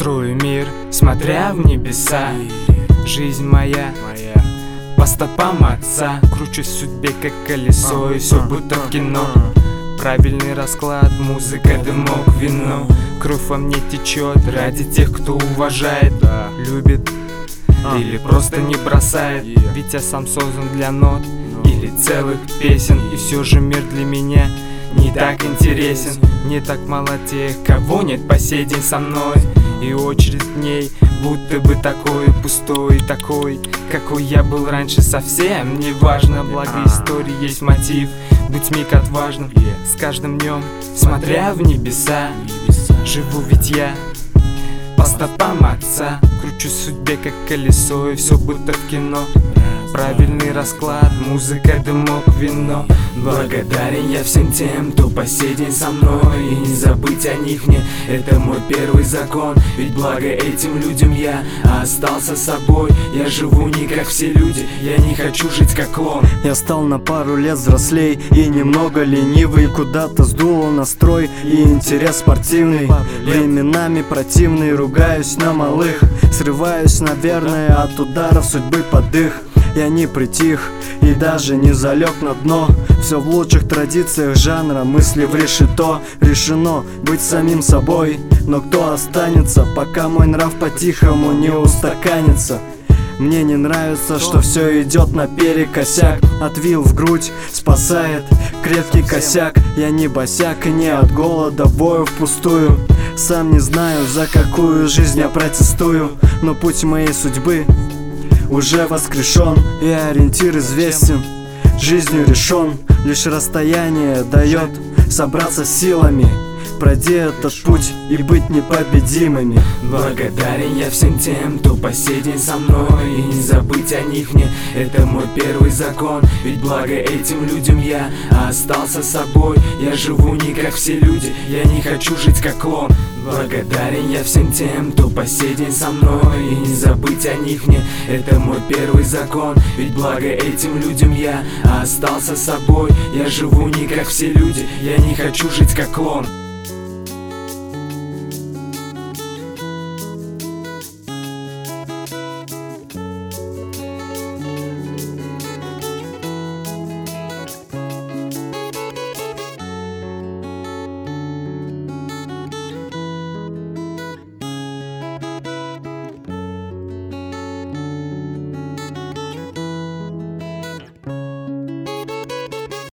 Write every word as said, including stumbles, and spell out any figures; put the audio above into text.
Строю мир, смотря в небеса. Жизнь моя по стопам отца. Кручусь в судьбе, как колесо, и все будто в кино. Правильный расклад, музыка, дымок, вино. Кровь во мне течет ради тех, кто уважает, любит или просто не бросает. Ведь я сам создан для нот или целых песен. И все же мир для меня не так интересен. Не так мало тех, кого нет по сей день со мной. И очередь в ней будто бы такой пустой, такой, какой я был раньше, совсем не важно. Благо истории есть мотив, быть миг отважным. С каждым днем, смотря в небеса, живу ведь я по стопам отца. Кручусь в судьбе, как колесо, и все будто в кино. Правильный расклад, музыка, дымок, вино. Благодарен я всем тем, кто по сей день со мной. И не забыть о них мне, это мой первый закон. Ведь благо этим людям я остался собой. Я живу не как все люди, я не хочу жить как клон. Я стал на пару лет взрослей и немного ленивый. Куда-то сдуло настрой и интерес спортивный. Временами противный, ругаюсь на малых. Срываюсь, наверное, от ударов судьбы под их. Я не притих и даже не залег на дно. Все в лучших традициях жанра, мысли в решето. Решено быть самим собой, но кто останется, пока мой нрав по-тихому не устаканится? Мне не нравится, что все идет наперекосяк. Отвил в грудь спасает крепкий косяк. Я не босяк и не от голода бою впустую. Сам не знаю, за какую жизнь я протестую, но путь моей судьбы уже воскрешен, и ориентир известен. Жизнью решен, лишь расстояние дает собраться силами, пройди этот путь и быть непобедимыми. Благодарен я всем тем, кто по сей день со мной. И не забыть о них мне, это мой первый закон. Ведь благо этим людям я остался собой. Я живу не как все люди, я не хочу жить как клон. Благодарен я всем тем, кто по сей день со мной. И не забыть о них мне, это мой первый закон. Ведь благо этим людям я остался собой. Я живу не как все люди, я не хочу жить как клон.